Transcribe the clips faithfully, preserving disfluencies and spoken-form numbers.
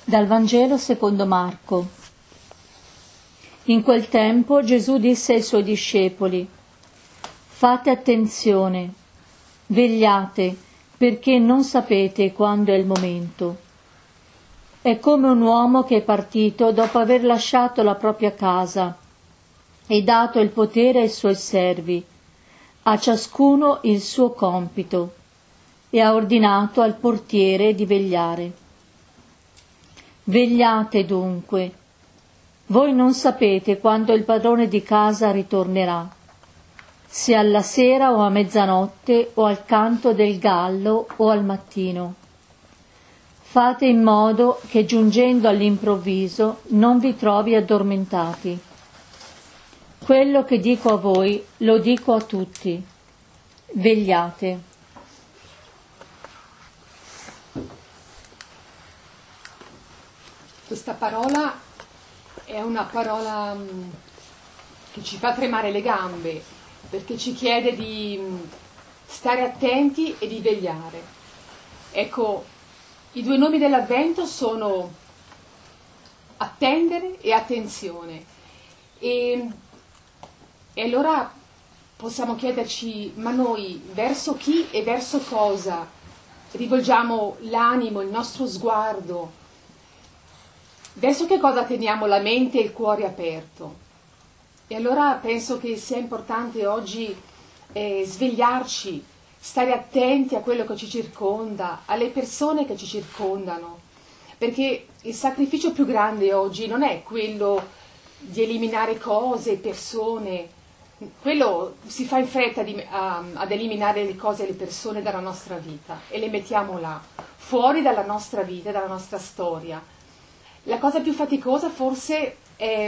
Dal Vangelo secondo Marco. In quel tempo Gesù disse ai suoi discepoli: «Fate attenzione, vegliate, perché non sapete quando è il momento. È come un uomo che è partito dopo aver lasciato la propria casa e dato il potere ai suoi servi, a ciascuno il suo compito, e ha ordinato al portiere di vegliare. Vegliate dunque. Voi non sapete quando il padrone di casa ritornerà, se alla sera o a mezzanotte o al canto del gallo o al mattino. Fate in modo che giungendo all'improvviso non vi trovi addormentati. Quello che dico a voi lo dico a tutti. Vegliate». Questa parola è una parola mh, che ci fa tremare le gambe, perché ci chiede di mh, stare attenti e di vegliare. Ecco, i due nomi dell'Avvento sono attendere e attenzione. E, e allora possiamo chiederci, ma noi verso chi e verso cosa rivolgiamo l'animo, il nostro sguardo? Verso che cosa teniamo la mente e il cuore aperto? E allora penso che sia importante oggi eh, svegliarci, stare attenti a quello che ci circonda, alle persone che ci circondano, perché il sacrificio più grande oggi non è quello di eliminare cose, persone, quello si fa in fretta di, a, ad eliminare le cose e le persone dalla nostra vita e le mettiamo là, fuori dalla nostra vita, dalla nostra storia. La cosa più faticosa forse è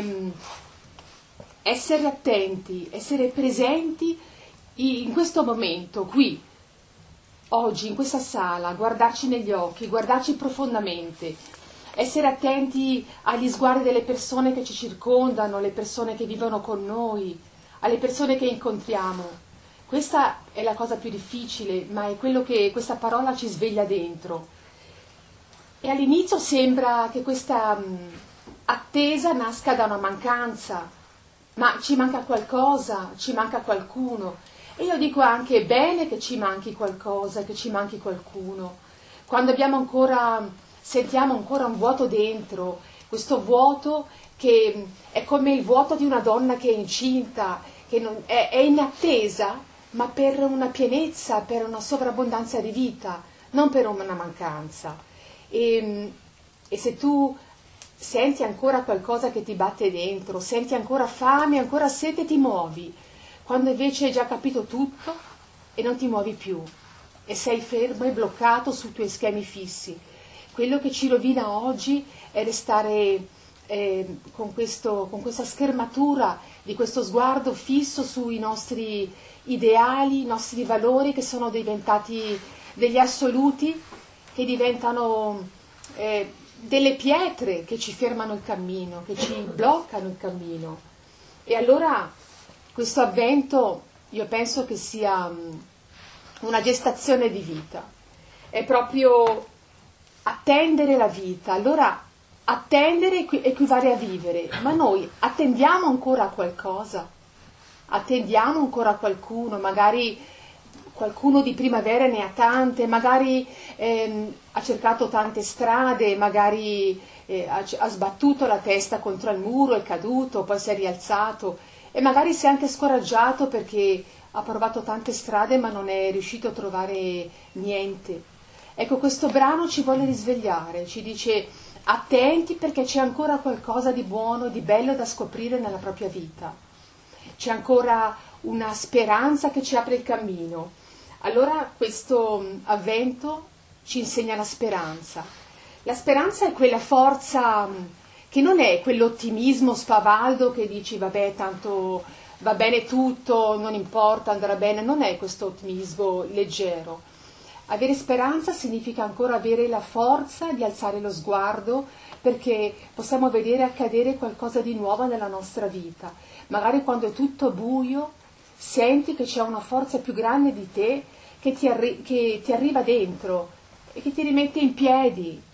essere attenti, essere presenti in questo momento, qui, oggi, in questa sala, guardarci negli occhi, guardarci profondamente, essere attenti agli sguardi delle persone che ci circondano, le persone che vivono con noi, alle persone che incontriamo. Questa è la cosa più difficile, ma è quello che questa parola ci sveglia dentro. E all'inizio sembra che questa mh, attesa nasca da una mancanza, ma ci manca qualcosa, ci manca qualcuno. E io dico anche, è bene che ci manchi qualcosa, che ci manchi qualcuno. Quando abbiamo ancora, sentiamo ancora un vuoto dentro, questo vuoto che è come il vuoto di una donna che è incinta, che non, è, è in attesa, ma per una pienezza, per una sovrabbondanza di vita, non per una mancanza. E, e se tu senti ancora qualcosa che ti batte dentro, senti ancora fame, ancora sete, ti muovi, quando invece hai già capito tutto e non ti muovi più e sei fermo e bloccato sui tuoi schemi fissi. Quello che ci rovina oggi è restare eh, con, questo, con questa schermatura di questo sguardo fisso sui nostri ideali, i nostri valori che sono diventati degli assoluti, che diventano eh, delle pietre che ci fermano il cammino, che ci bloccano il cammino. E allora questo avvento io penso che sia um, una gestazione di vita, è proprio attendere la vita. Allora attendere equ- equivale a vivere, ma noi attendiamo ancora qualcosa, attendiamo ancora qualcuno, magari qualcuno di primavera ne ha tante, magari ehm, ha cercato tante strade, magari eh, ha, ha sbattuto la testa contro il muro, è caduto, poi si è rialzato e magari si è anche scoraggiato perché ha provato tante strade ma non è riuscito a trovare niente. Ecco, questo brano ci vuole risvegliare, ci dice attenti perché c'è ancora qualcosa di buono, di bello da scoprire nella propria vita. C'è ancora una speranza che ci apre il cammino. Allora questo avvento ci insegna la speranza. La speranza è quella forza che non è quell'ottimismo spavaldo che dici vabbè tanto va bene tutto, non importa, andrà bene, non è questo ottimismo leggero. Avere speranza significa ancora avere la forza di alzare lo sguardo perché possiamo vedere accadere qualcosa di nuovo nella nostra vita. Magari quando è tutto buio senti che c'è una forza più grande di te che ti, arri- che ti arriva dentro e che ti rimette in piedi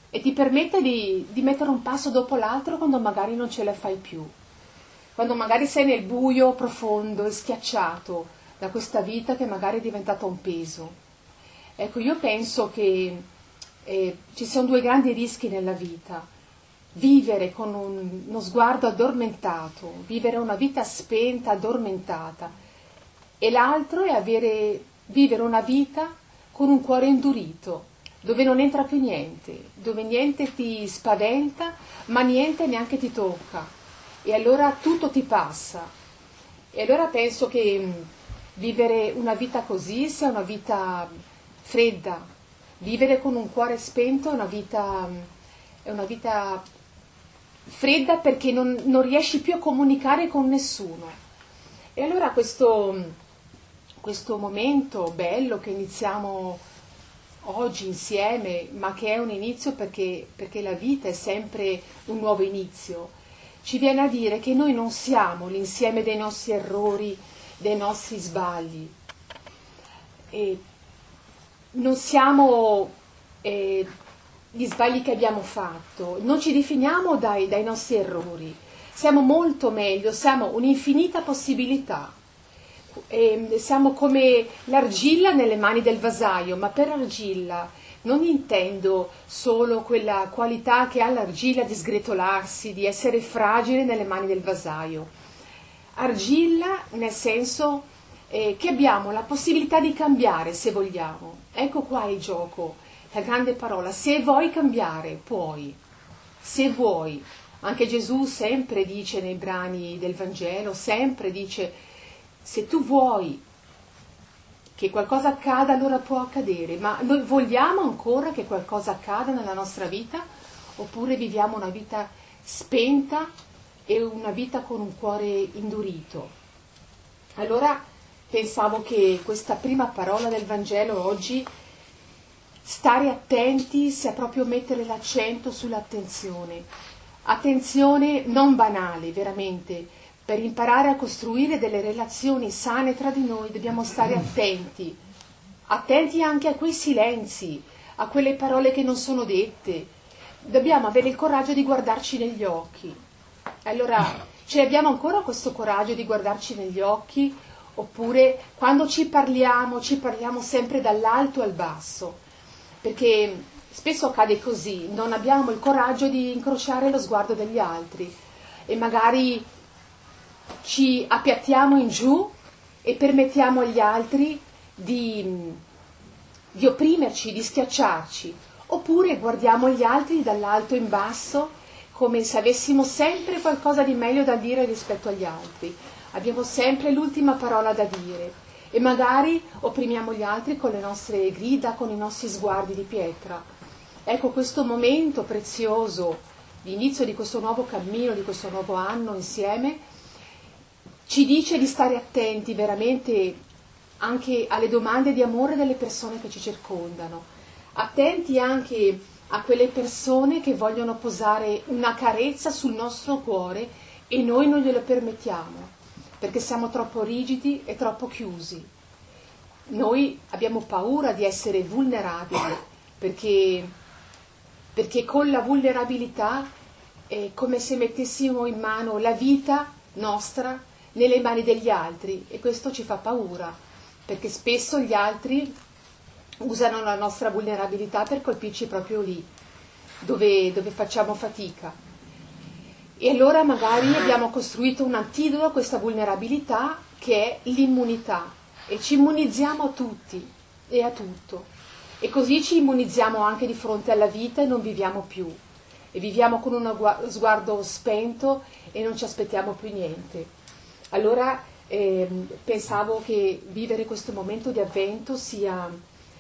e ti permette di, di mettere un passo dopo l'altro quando magari non ce la fai più, quando magari sei nel buio profondo e schiacciato da questa vita che magari è diventata un peso. Ecco, io penso che eh, ci sono due grandi rischi nella vita: vivere con un, uno sguardo addormentato, vivere una vita spenta, addormentata, e l'altro è avere, vivere una vita con un cuore indurito, dove non entra più niente, dove niente ti spaventa, ma niente neanche ti tocca, e allora tutto ti passa. E allora penso che mh, vivere una vita così sia una vita fredda, vivere con un cuore spento è una vita, mh, è una vita fredda, perché non, non riesci più a comunicare con nessuno. E allora questo, questo momento bello che iniziamo oggi insieme, ma che è un inizio perché, perché la vita è sempre un nuovo inizio, ci viene a dire che noi non siamo l'insieme dei nostri errori, dei nostri sbagli, e non siamo eh, gli sbagli che abbiamo fatto, non ci definiamo dai, dai nostri errori, siamo molto meglio, siamo un'infinita possibilità. E siamo come l'argilla nelle mani del vasaio, ma per argilla non intendo solo quella qualità che ha l'argilla di sgretolarsi, di essere fragile nelle mani del vasaio. Argilla nel senso eh, che abbiamo la possibilità di cambiare se vogliamo. Ecco qua il gioco, la grande parola: se vuoi cambiare, puoi. Se vuoi. Anche Gesù sempre dice nei brani del Vangelo, sempre dice: se tu vuoi che qualcosa accada, allora può accadere. Ma noi vogliamo ancora che qualcosa accada nella nostra vita? Oppure viviamo una vita spenta e una vita con un cuore indurito? Allora pensavo che questa prima parola del Vangelo oggi, stare attenti, sia proprio mettere l'accento sull'attenzione. Attenzione non banale, veramente. Per imparare a costruire delle relazioni sane tra di noi dobbiamo stare attenti, attenti anche a quei silenzi, a quelle parole che non sono dette. Dobbiamo avere il coraggio di guardarci negli occhi. Allora, ce abbiamo ancora questo coraggio di guardarci negli occhi? Oppure quando ci parliamo, ci parliamo sempre dall'alto al basso? Perché spesso accade così, non abbiamo il coraggio di incrociare lo sguardo degli altri e magari ci appiattiamo in giù e permettiamo agli altri di, di opprimerci, di schiacciarci, oppure guardiamo gli altri dall'alto in basso come se avessimo sempre qualcosa di meglio da dire rispetto agli altri, abbiamo sempre l'ultima parola da dire e magari opprimiamo gli altri con le nostre grida, con i nostri sguardi di pietra. Ecco, questo momento prezioso, l'inizio di questo nuovo cammino, di questo nuovo anno insieme, ci dice di stare attenti veramente anche alle domande di amore delle persone che ci circondano, attenti anche a quelle persone che vogliono posare una carezza sul nostro cuore e noi non glielo permettiamo, perché siamo troppo rigidi e troppo chiusi. Noi abbiamo paura di essere vulnerabili, perché, perché con la vulnerabilità è come se mettessimo in mano la vita nostra nelle mani degli altri, e questo ci fa paura, perché spesso gli altri usano la nostra vulnerabilità per colpirci proprio lì, dove, dove facciamo fatica. E allora magari abbiamo costruito un antidoto a questa vulnerabilità, che è l'immunità, e ci immunizziamo a tutti e a tutto, e così ci immunizziamo anche di fronte alla vita e non viviamo più, e viviamo con uno sguardo spento e non ci aspettiamo più niente. Allora eh, pensavo che vivere questo momento di avvento sia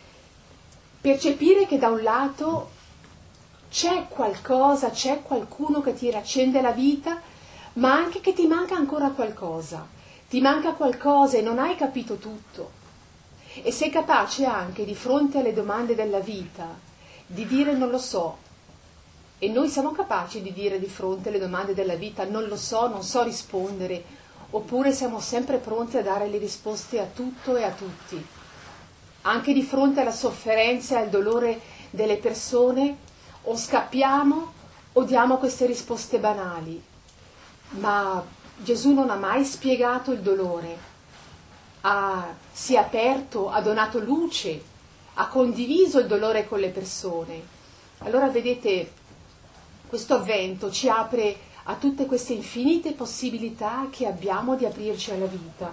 percepire che da un lato c'è qualcosa, c'è qualcuno che ti riaccende la vita, ma anche che ti manca ancora qualcosa, ti manca qualcosa e non hai capito tutto. E sei capace anche di fronte alle domande della vita di dire non lo so. E noi siamo capaci di dire di fronte alle domande della vita non lo so, non so rispondere, oppure siamo sempre pronti a dare le risposte a tutto e a tutti. Anche di fronte alla sofferenza e al dolore delle persone, o scappiamo o diamo queste risposte banali. Ma Gesù non ha mai spiegato il dolore, ha, si è aperto, ha donato luce, ha condiviso il dolore con le persone. Allora vedete, questo avvento ci apre a tutte queste infinite possibilità che abbiamo di aprirci alla vita.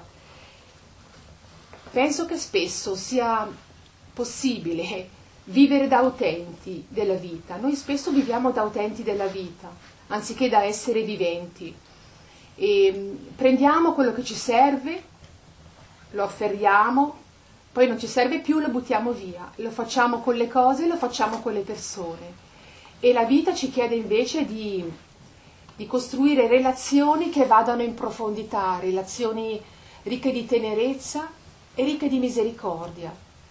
Penso che spesso sia possibile vivere da utenti della vita. Noi spesso viviamo da utenti della vita, anziché da esseri viventi. E prendiamo quello che ci serve, lo afferriamo, poi non ci serve più, lo buttiamo via. Lo facciamo con le cose, lo facciamo con le persone. E la vita ci chiede invece di, di costruire relazioni che vadano in profondità, relazioni ricche di tenerezza e ricche di misericordia.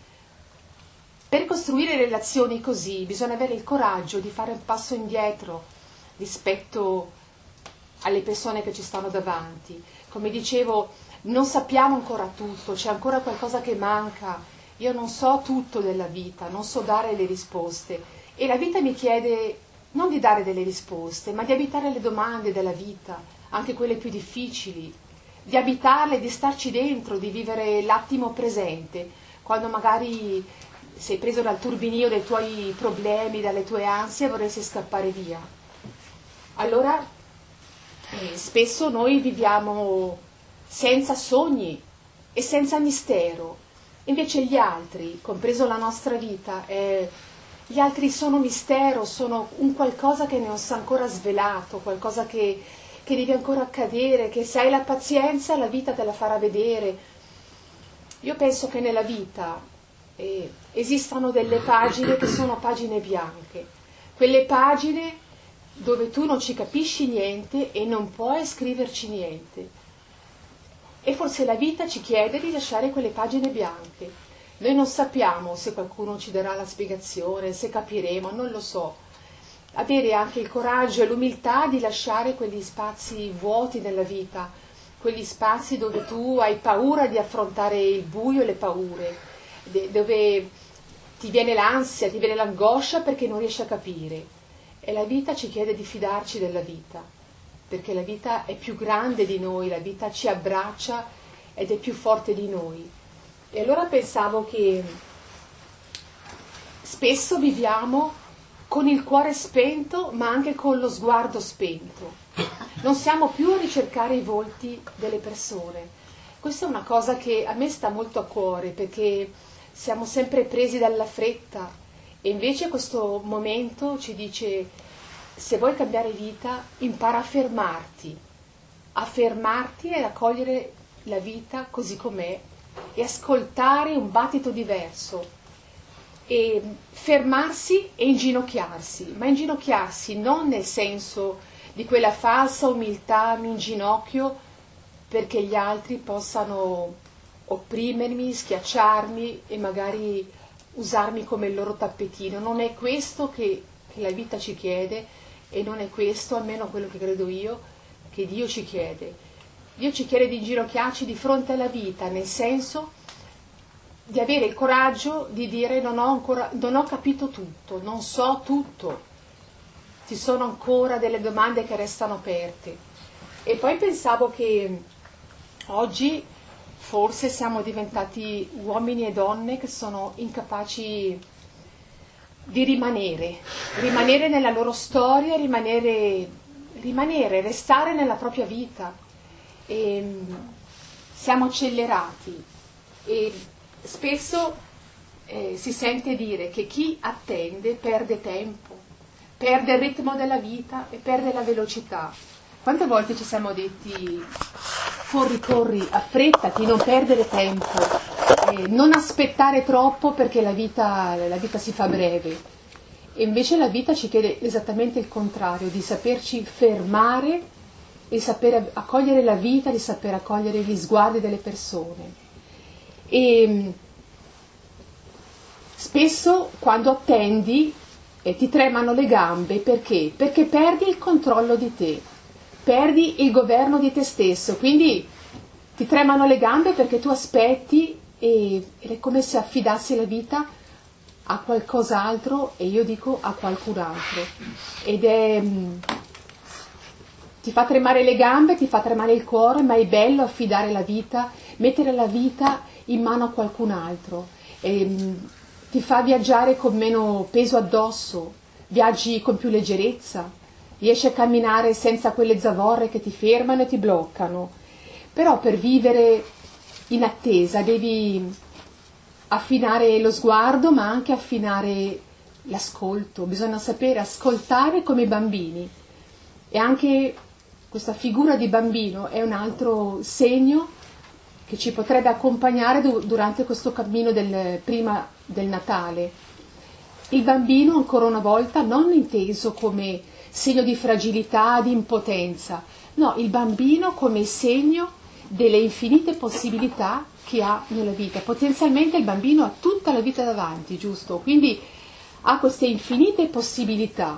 Per costruire relazioni così bisogna avere il coraggio di fare un passo indietro rispetto alle persone che ci stanno davanti. Come dicevo, non sappiamo ancora tutto, c'è ancora qualcosa che manca. Io non so tutto della vita, non so dare le risposte. E la vita mi chiede non di dare delle risposte, ma di abitare le domande della vita, anche quelle più difficili, di abitarle, di starci dentro, di vivere l'attimo presente, quando magari sei preso dal turbinio dei tuoi problemi, dalle tue ansie, vorresti scappare via. Allora, eh, spesso noi viviamo senza sogni e senza mistero, invece gli altri, compreso la nostra vita, è... Gli altri sono mistero, sono un qualcosa che non si è ancora svelato, qualcosa che, che deve ancora accadere, che se hai la pazienza la vita te la farà vedere. Io penso che nella vita eh, esistano delle pagine che sono pagine bianche, quelle pagine dove tu non ci capisci niente e non puoi scriverci niente. E forse la vita ci chiede di lasciare quelle pagine bianche. Noi non sappiamo se qualcuno ci darà la spiegazione, se capiremo, non lo so. Avere anche il coraggio e l'umiltà di lasciare quegli spazi vuoti nella vita, quegli spazi dove tu hai paura di affrontare il buio e le paure, dove ti viene l'ansia, ti viene l'angoscia perché non riesci a capire. E la vita ci chiede di fidarci della vita, perché la vita è più grande di noi, la vita ci abbraccia ed è più forte di noi. E allora pensavo che spesso viviamo con il cuore spento, ma anche con lo sguardo spento. Non siamo più a ricercare i volti delle persone. Questa è una cosa che a me sta molto a cuore, perché siamo sempre presi dalla fretta. E invece questo momento ci dice, se vuoi cambiare vita, impara a fermarti, a fermarti e ad accogliere la vita così com'è, e ascoltare un battito diverso, e fermarsi e inginocchiarsi, ma inginocchiarsi non nel senso di quella falsa umiltà, mi inginocchio perché gli altri possano opprimermi, schiacciarmi e magari usarmi come il loro tappetino. Non è questo che, che la vita ci chiede, e non è questo, almeno quello che credo io, che Dio ci chiede. Dio ci chiede di inginocchiarci di fronte alla vita, nel senso di avere il coraggio di dire non ho ancora, non ho capito tutto, non so tutto, ci sono ancora delle domande che restano aperte. E poi pensavo che oggi forse siamo diventati uomini e donne che sono incapaci di rimanere, rimanere nella loro storia, rimanere, rimanere, restare nella propria vita. E siamo accelerati e spesso eh, si sente dire che chi attende perde tempo, perde il ritmo della vita e perde la velocità. Quante volte ci siamo detti corri, corri, affrettati, non perdere tempo, eh, non aspettare troppo perché la vita, la vita si fa breve. E invece la vita ci chiede esattamente il contrario, di saperci fermare, di saper accogliere la vita, di saper accogliere gli sguardi delle persone. E spesso quando attendi eh, ti tremano le gambe, perché? Perché perdi il controllo di te, perdi il governo di te stesso, quindi ti tremano le gambe perché tu aspetti e, ed è come se affidassi la vita a qualcos'altro, e io dico a qualcun altro, ed è mh, ti fa tremare le gambe, ti fa tremare il cuore, ma è bello affidare la vita, mettere la vita in mano a qualcun altro, e, mh, ti fa viaggiare con meno peso addosso, viaggi con più leggerezza, riesci a camminare senza quelle zavorre che ti fermano e ti bloccano. Però per vivere in attesa devi affinare lo sguardo, ma anche affinare l'ascolto. Bisogna sapere ascoltare come i bambini, e anche questa figura di bambino è un altro segno che ci potrebbe accompagnare durante questo cammino del, prima del Natale. Il bambino, ancora una volta, non inteso come segno di fragilità, di impotenza, no, il bambino come segno delle infinite possibilità che ha nella vita. Potenzialmente il bambino ha tutta la vita davanti, giusto? Quindi ha queste infinite possibilità,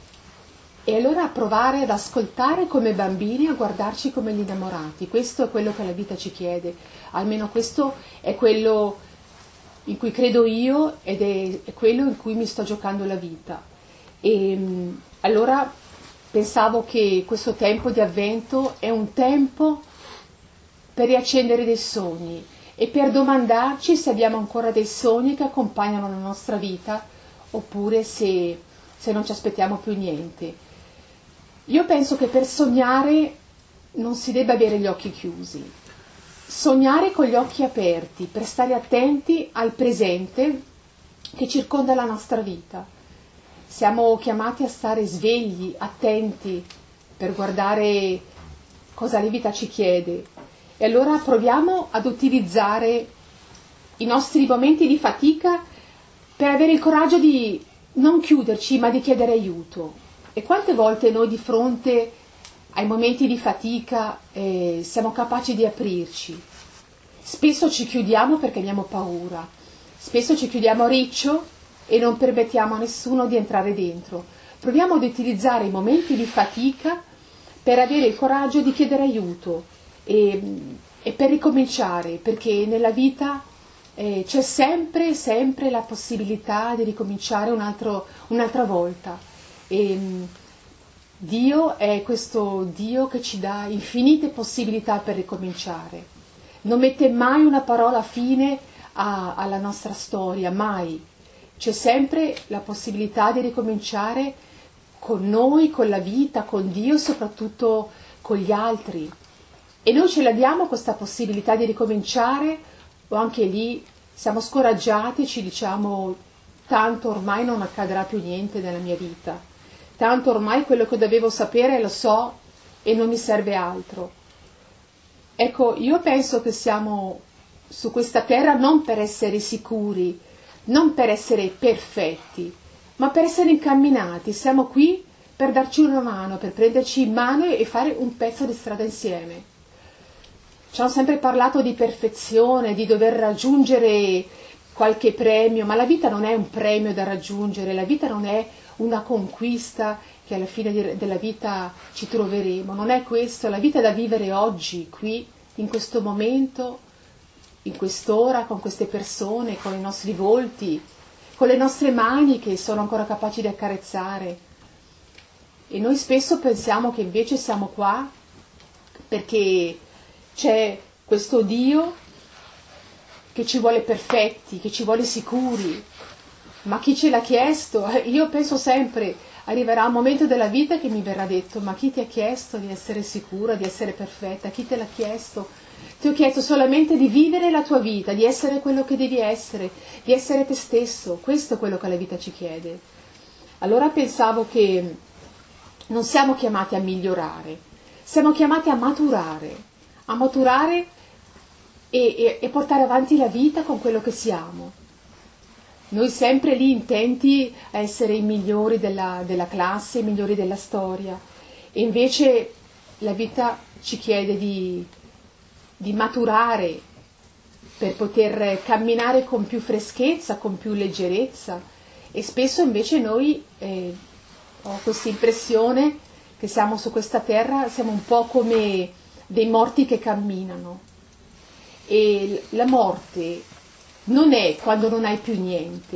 e allora provare ad ascoltare come bambini, a guardarci come gli innamorati. Questo è quello che la vita ci chiede, almeno questo è quello in cui credo io, ed è, è quello in cui mi sto giocando la vita. E allora pensavo che questo tempo di avvento è un tempo per riaccendere dei sogni e per domandarci se abbiamo ancora dei sogni che accompagnano la nostra vita, oppure se, se non ci aspettiamo più niente. Io penso che per sognare non si debba avere gli occhi chiusi, sognare con gli occhi aperti, per stare attenti al presente che circonda la nostra vita. Siamo chiamati a stare svegli, attenti, per guardare cosa la vita ci chiede. E allora proviamo ad utilizzare i nostri momenti di fatica per avere il coraggio di non chiuderci, ma di chiedere aiuto. E quante volte noi di fronte ai momenti di fatica eh, siamo capaci di aprirci? Spesso ci chiudiamo perché abbiamo paura, spesso ci chiudiamo a riccio e non permettiamo a nessuno di entrare dentro. Proviamo ad utilizzare i momenti di fatica per avere il coraggio di chiedere aiuto e, e per ricominciare, perché nella vita eh, c'è sempre, sempre la possibilità di ricominciare un altro, un'altra volta. E, Dio è questo Dio che ci dà infinite possibilità per ricominciare. Non mette mai una parola fine a, alla nostra storia, mai. C'è sempre la possibilità di ricominciare con noi, con la vita, con Dio e soprattutto con gli altri. E noi ce la diamo questa possibilità di ricominciare, o anche lì siamo scoraggiati, ci diciamo tanto ormai non accadrà più niente nella mia vita, tanto ormai quello che dovevo sapere lo so e non mi serve altro. Ecco, io penso che siamo su questa terra non per essere sicuri, non per essere perfetti, ma per essere incamminati. Siamo qui per darci una mano, per prenderci in mano e fare un pezzo di strada insieme. Ci hanno sempre parlato di perfezione, di dover raggiungere qualche premio, ma la vita non è un premio da raggiungere, la vita non è una conquista che alla fine della vita ci troveremo, non è questo, la vita è da vivere oggi, qui, in questo momento, in quest'ora, con queste persone, con i nostri volti, con le nostre mani che sono ancora capaci di accarezzare. E noi spesso pensiamo che invece siamo qua perché c'è questo Dio che ci vuole perfetti, che ci vuole sicuri. Ma chi ce l'ha chiesto? Io penso sempre, arriverà un momento della vita che mi verrà detto: ma chi ti ha chiesto di essere sicura, di essere perfetta? Chi te l'ha chiesto? Ti ho chiesto solamente di vivere la tua vita, di essere quello che devi essere, di essere te stesso. Questo è quello che la vita ci chiede. Allora pensavo che non siamo chiamati a migliorare, siamo chiamati a maturare, a maturare e, e, e portare avanti la vita con quello che siamo. Noi sempre lì intenti a essere i migliori della, della classe, i migliori della storia, e invece la vita ci chiede di, di maturare per poter camminare con più freschezza, con più leggerezza, e spesso invece noi, eh, ho questa impressione che siamo su questa terra, siamo un po' come dei morti che camminano, e la morte non è quando non hai più niente.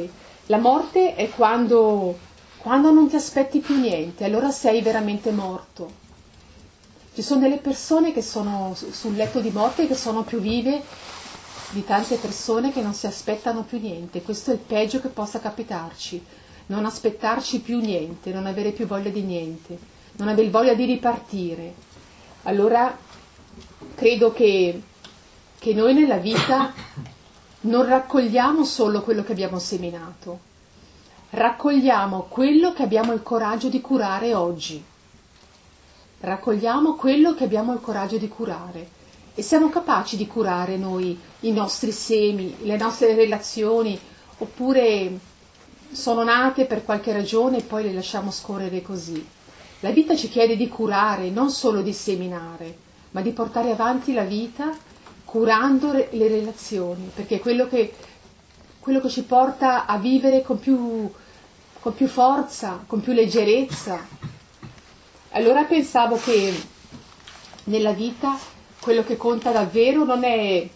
La morte è quando, quando non ti aspetti più niente, allora sei veramente morto. Ci sono delle persone che sono sul letto di morte che sono più vive di tante persone che non si aspettano più niente. Questo è il peggio che possa capitarci, non aspettarci più niente, non avere più voglia di niente, non avere voglia di ripartire. Allora credo che, che noi nella vita non raccogliamo solo quello che abbiamo seminato, raccogliamo quello che abbiamo il coraggio di curare oggi. Raccogliamo quello che abbiamo il coraggio di curare e siamo capaci di curare noi i nostri semi, le nostre relazioni, oppure sono nate per qualche ragione e poi le lasciamo scorrere così. La vita ci chiede di curare, non solo di seminare, ma di portare avanti la vita curando le relazioni, perché è quello che, quello che ci porta a vivere con più, con più forza, con più leggerezza. Allora pensavo che nella vita quello che conta davvero non è,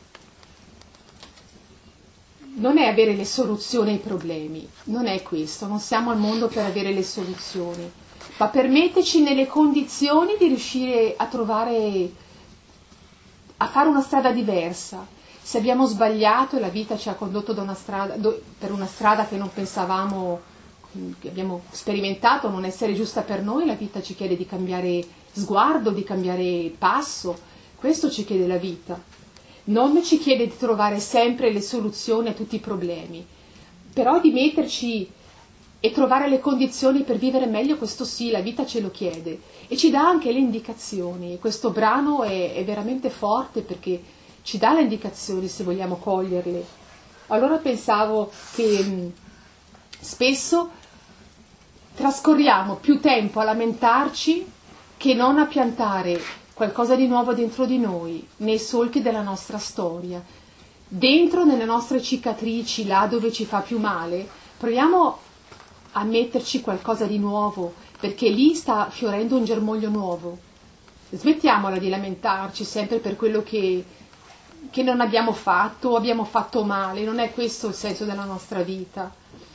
non è avere le soluzioni ai problemi, non è questo, non siamo al mondo per avere le soluzioni, ma per metterci nelle condizioni di riuscire a trovare, a fare una strada diversa. Se abbiamo sbagliato e la vita ci ha condotto da una strada, per una strada che non pensavamo, che abbiamo sperimentato non essere giusta per noi, la vita ci chiede di cambiare sguardo, di cambiare passo. Questo ci chiede la vita. Non ci chiede di trovare sempre le soluzioni a tutti i problemi, però di metterci e trovare le condizioni per vivere meglio, questo sì, la vita ce lo chiede e ci dà anche le indicazioni. Questo brano è, è veramente forte perché ci dà le indicazioni se vogliamo coglierle. Allora pensavo che mh, spesso trascorriamo più tempo a lamentarci che non a piantare qualcosa di nuovo dentro di noi, nei solchi della nostra storia, dentro nelle nostre cicatrici, là dove ci fa più male. Proviamo a metterci qualcosa di nuovo, perché lì sta fiorendo un germoglio nuovo. Smettiamola di lamentarci sempre per quello che, che non abbiamo fatto o abbiamo fatto male, non è questo il senso della nostra vita.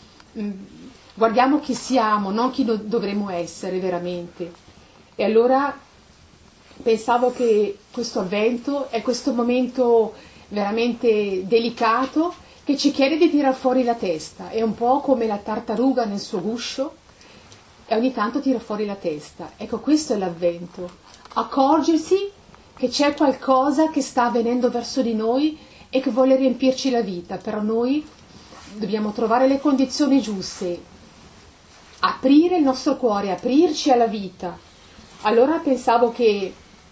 Guardiamo chi siamo, non chi do- dovremmo essere veramente. E allora pensavo che questo avvento è questo momento veramente delicato che ci chiede di tirar fuori la testa. È un po' come la tartaruga nel suo guscio e ogni tanto tira fuori la testa. Ecco, questo è l'avvento. Accorgersi che c'è qualcosa che sta avvenendo verso di noi e che vuole riempirci la vita, però noi dobbiamo trovare le condizioni giuste, aprire il nostro cuore, aprirci alla vita. Allora pensavo che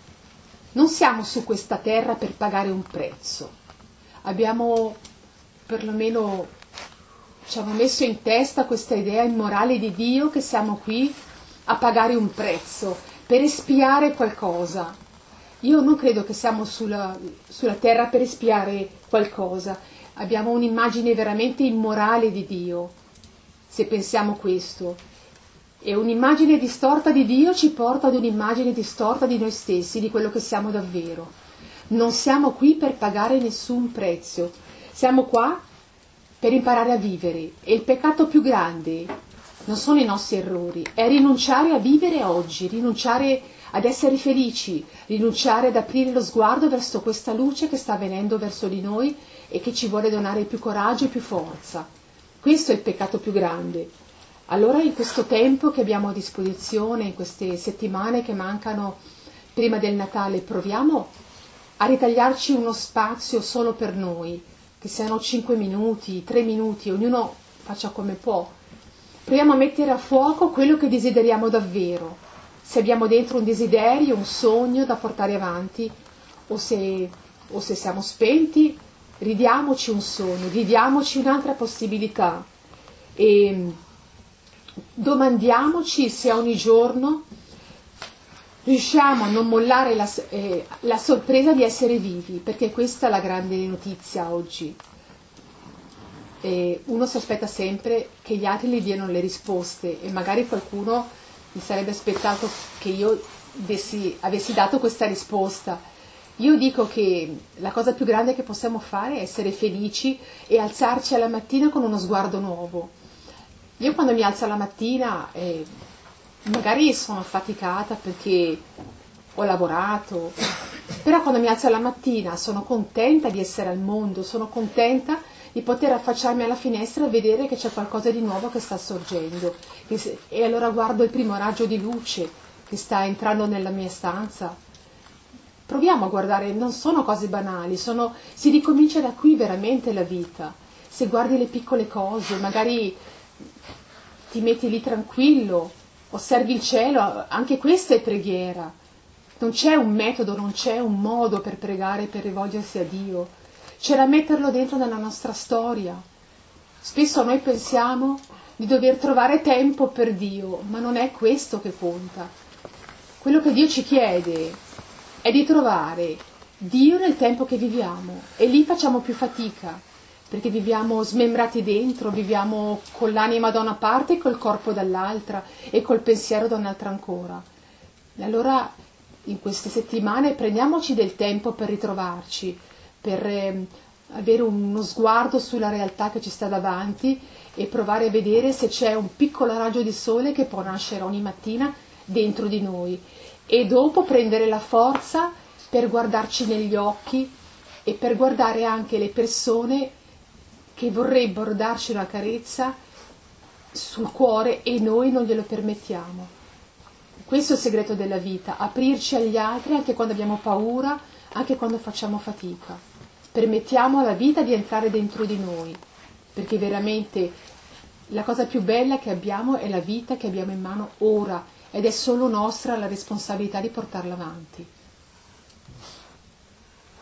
non siamo su questa terra per pagare un prezzo. Abbiamo perlomeno ci hanno messo in testa questa idea immorale di Dio che siamo qui a pagare un prezzo per espiare qualcosa. Io non credo che siamo sulla, sulla terra per espiare qualcosa. Abbiamo un'immagine veramente immorale di Dio, se pensiamo questo. E un'immagine distorta di Dio ci porta ad un'immagine distorta di noi stessi, di quello che siamo davvero. Non siamo qui per pagare nessun prezzo, siamo qua per imparare a vivere. E il peccato più grande non sono i nostri errori, è rinunciare a vivere oggi, rinunciare ad essere felici, rinunciare ad aprire lo sguardo verso questa luce che sta venendo verso di noi e che ci vuole donare più coraggio e più forza. Questo è il peccato più grande. Allora in questo tempo che abbiamo a disposizione, in queste settimane che mancano prima del Natale, proviamo a ritagliarci uno spazio solo per noi, che siano cinque minuti, tre minuti, ognuno faccia come può. Proviamo a mettere a fuoco quello che desideriamo davvero, se abbiamo dentro un desiderio, un sogno da portare avanti, o se, o se siamo spenti, ridiamoci un sogno, ridiamoci un'altra possibilità e domandiamoci se ogni giorno riusciamo a non mollare la, eh, la sorpresa di essere vivi, perché questa è la grande notizia oggi. E uno si aspetta sempre che gli altri gli diano le risposte e magari qualcuno mi sarebbe aspettato che io dessi, avessi dato questa risposta. Io dico che la cosa più grande che possiamo fare è essere felici e alzarci alla mattina con uno sguardo nuovo. Io quando mi alzo la mattina, eh, magari sono affaticata perché ho lavorato, però quando mi alzo la mattina sono contenta di essere al mondo, sono contenta di poter affacciarmi alla finestra e vedere che c'è qualcosa di nuovo che sta sorgendo. E allora guardo il primo raggio di luce che sta entrando nella mia stanza. Proviamo a guardare, non sono cose banali, sono, si ricomincia da qui veramente la vita. Se guardi le piccole cose, magari ti metti lì tranquillo, osservi il cielo, anche questa è preghiera. Non c'è un metodo, non c'è un modo per pregare, per rivolgersi a Dio. C'è da metterlo dentro nella nostra storia. Spesso noi pensiamo di dover trovare tempo per Dio, ma non è questo che conta. Quello che Dio ci chiede è di trovare Dio nel tempo che viviamo, e lì facciamo più fatica, perché viviamo smembrati dentro, viviamo con l'anima da una parte e col corpo dall'altra e col pensiero da un'altra ancora. E allora in queste settimane prendiamoci del tempo per ritrovarci, per eh, avere uno sguardo sulla realtà che ci sta davanti e provare a vedere se c'è un piccolo raggio di sole che può nascere ogni mattina dentro di noi, e dopo prendere la forza per guardarci negli occhi e per guardare anche le persone che vorrebbero darci una carezza sul cuore e noi non glielo permettiamo. Questo è il segreto della vita, aprirci agli altri anche quando abbiamo paura, anche quando facciamo fatica. Permettiamo alla vita di entrare dentro di noi, perché veramente la cosa più bella che abbiamo è la vita che abbiamo in mano ora, ed è solo nostra la responsabilità di portarla avanti.